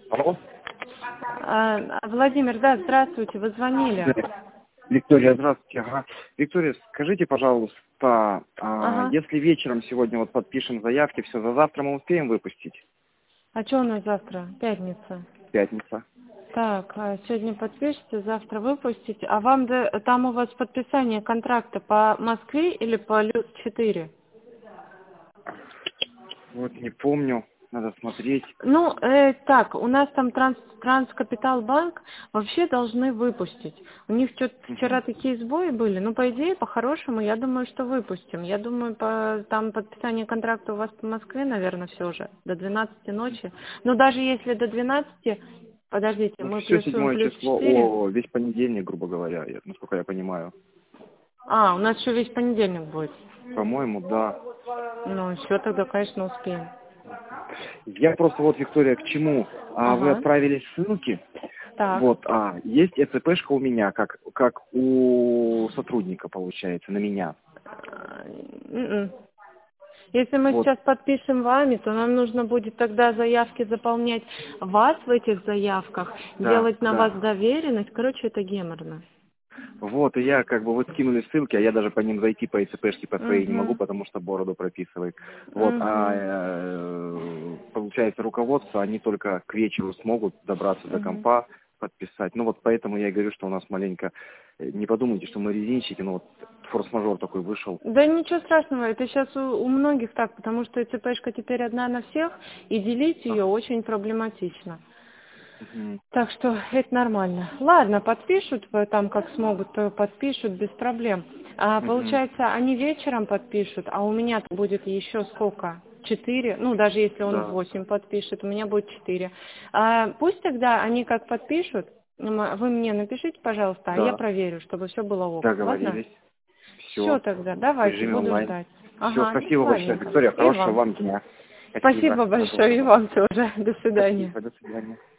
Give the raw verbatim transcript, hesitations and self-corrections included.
Алло? А, Владимир, да, здравствуйте, вы звонили. Виктория, здравствуйте. Ага. Виктория, скажите, пожалуйста, а, Ага. если вечером сегодня вот подпишем заявки, все, за завтра мы успеем выпустить? А что у нас завтра? Пятница. Пятница. Так, а сегодня подпишите, завтра выпустите. А вам да- там у вас подписание контракта по Москве или по Люд четыре? Вот не помню, надо смотреть. Ну, э, так, у нас там Транс, Транскапитал Банк вообще должны выпустить. У них что-то вчера Мгм. такие сбои были. Ну, по идее, по-хорошему, я думаю, что выпустим. Я думаю, по, там подписание контракта у вас по Москве, наверное, все же, до двенадцати ночи. Но даже если до двенадцати, подождите, Ну, мы все плюсуем седьмое плюс число, четыре. о, весь понедельник, грубо говоря, я- насколько я понимаю. А, у нас еще весь понедельник будет. По-моему, да. Ну, еще тогда, конечно, успеем. Я просто вот, Виктория, к чему? А, вы Ага. отправили ссылки. Так. Вот, а, есть ЭЦПшка у меня, как, как у сотрудника, получается, на меня. А, м-м. Если мы Вот, сейчас подпишем вами, то нам нужно будет тогда заявки заполнять вас в этих заявках, да, делать на вас да. доверенность. Короче, это геморно. Вот, и я, как бы, вы скинули ссылки, а я даже по ним зайти по ЭЦПшке по своей не могу, Угу. потому что бороду прописывает. Вот, а, Угу. э, получается, руководство, они только к вечеру смогут добраться до Угу. компа, подписать. Ну, вот поэтому я и говорю, что у нас маленько, э, не подумайте, что мы резинчики, но вот форс-мажор такой вышел. Да ничего страшного, это сейчас у, у многих так, потому что ЦПшка теперь одна на всех, и делить ее Ага. очень проблематично. Мгм. Так что это нормально. Ладно, подпишут, э, там как смогут, то подпишут без проблем. А Мгм. получается, они вечером подпишут, а у меня будет еще сколько? Четыре, ну даже если он в Да, восемь подпишет, у меня будет четыре. А, пусть тогда они как подпишут, м, вы мне напишите, пожалуйста, а я да, проверю, чтобы все было ок. Ладно? договорились. Все Все, тогда, в давайте, режиме буду онлайн. ждать. Все, Ага, спасибо большое, ладненько. Виктория, И хорошего вам. вам дня. Спасибо, Спасибо до большое, и доброго. вам тоже. До свидания. Спасибо, до свидания.